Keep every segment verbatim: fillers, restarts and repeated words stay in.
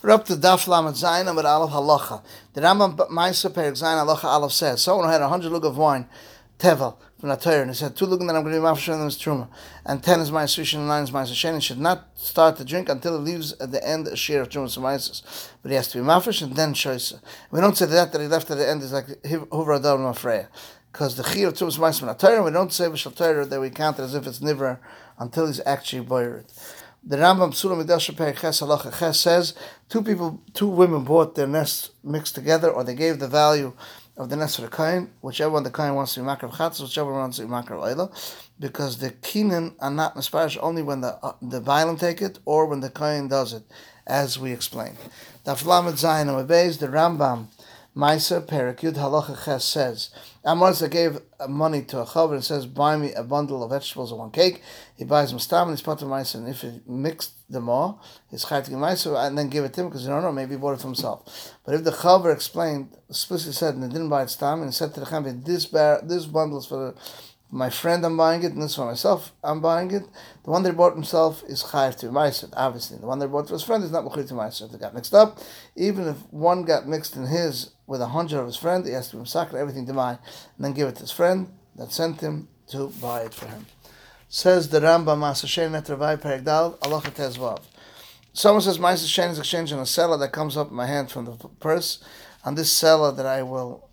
We're up to Daf Lamed Zayin Amud Aleph Halacha. The Rambam Ma'aser Perek Zayin Halacha Aleph says, someone who had a hundred lug of wine, tevel, from the Torah, and he said, two lug that I'm going to be mafresh them is truma, and ten is Ma'aser Rishon and nine is Ma'aser Sheni, should not start to drink until he leaves at the end a share of truma and Ma'aser. But he has to be mafresh and then shoysa. We don't say that that he left at the end is like Huvra Adon Mafreya. Because the Chiyuv Tumas Ma'aser from the Torah, we don't say V'shal Torah that we count it as if it's Nivra until he's actually boired. The Rambam Psula Midrash Perek Ches Halacha Ches says two people, two women bought their nests mixed together, or they gave the value of the nest for the kohen, whichever one the kohen wants to be makar chatzos, whichever one wants to be makar oila, because the kinen are not misparish only when the uh, the bailam take it or when the kohen does it, as we explained. Daf Lamed Zayin Amud Beis, the Rambam Ma'aser Perek Yud Halacha Ches says, Amorza gave money to a chaver and says, buy me a bundle of vegetables or one cake. He buys them stam and he's put to Ma'aser, and if he mixed them all, he's chayt to give Ma'aser and then give it to him because you don't know, maybe he bought it for himself. But if the chaver explained, explicitly said, and he didn't buy it stam, and he said to the chaver, this bar, this bundle is for the, my friend, I'm buying it, and this for myself, I'm buying it. The one that he bought himself is chayav to Ma'aser, obviously. The one that he bought for his friend is not mechuyt to Ma'aser. If they got mixed up, even if one got mixed in his with a hundred of his friend, he has to be misakar everything to mine, and then give it to his friend that sent him to buy it for him. Says the Rambam Ma'aser Sheni Net Ravai Perek Dal Halacha Tezvav. Someone says Ma'aser Sheni is exchanging a seller that comes up in my hand from the purse, and this seller that I will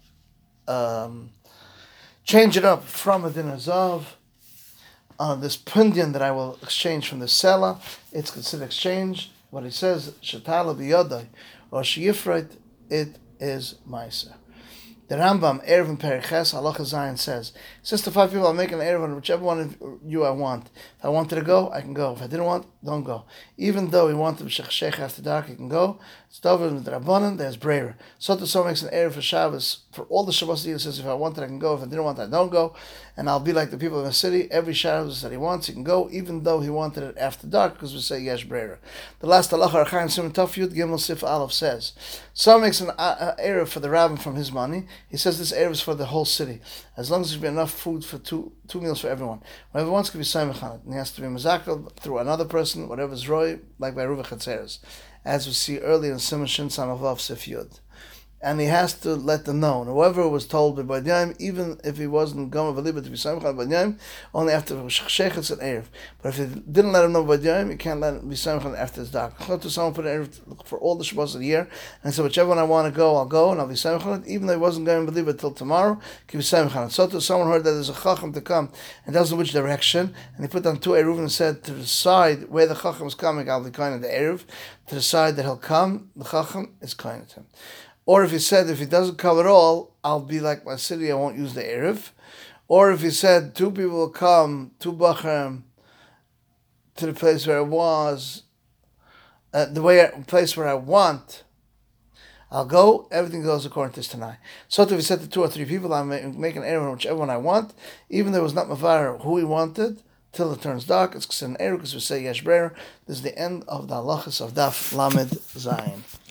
um, change it up from a din zav, uh, this pundian that I will exchange from the seller, it's considered exchange. What he says, Shatala biyodai or Shiyifreit, it is Ma'aser. The Rambam, Erev and Perek Ches, Halacha Zayin says, since the five people are making an Erev on whichever one of you I want. If I wanted to go, I can go. If I didn't want, don't go. Even though he wanted to Shech after dark, he can go. It's David with the Rabbanan, there's Breira. So to so makes an Erev for Shabbos. For all the Shabbos, he says, if I wanted, I can go. If I didn't want, I don't go. And I'll be like the people in the city. Every Shabbos that he wants, he can go, even though he wanted it after dark, because we say Yesh Breira. The last Halacha, Archaim Simon Taf Yud Gimel Sif Aleph says, so makes an uh, Erev for the Rabbin from his money. He says this Erev is for the whole city. As long as there's enough food for two two meals for everyone. Whatever wants can be Saimach on it. And he has to be Mazakel through another person, whatever's Roy, like by Ruva Chatzeres. As we see earlier in Simon Shin Samavav Sif Yud. And he has to let them know. And whoever was told by Banyayim, even if he wasn't going to to be Samichan Banyayim, only after Shechetz and Erev. But if he didn't let him know Banyayim, he can't let him be Samichan after his dark. To someone put an Erev for all the Shabbos of the year, and so whichever one I want to go, I'll go, and I'll be Samichan, even though he wasn't going to believe it till tomorrow, he can be Samichan. So to someone heard that there's a Chacham to come, and doesn't know which direction, and he put on two Erev and said, to the side where the Chacham is coming, I'll be kind of the Erev. To the side that he'll come, the Chacham is kind of him. Or if he said, if he doesn't come at all, I'll be like my city, I won't use the Erev. Or if he said, two people will come, two Bachram, to the place where I was, uh, the way I, place where I want, I'll go, everything goes according to this Tanai. So if he said to two or three people, I'll make, make an Erev on whichever one I want, even though it was not Mavar who he wanted, till it turns dark, it's considered an Erev, because we say Yesh Breira. This is the end of the halachas of Daf Lamed Zayin.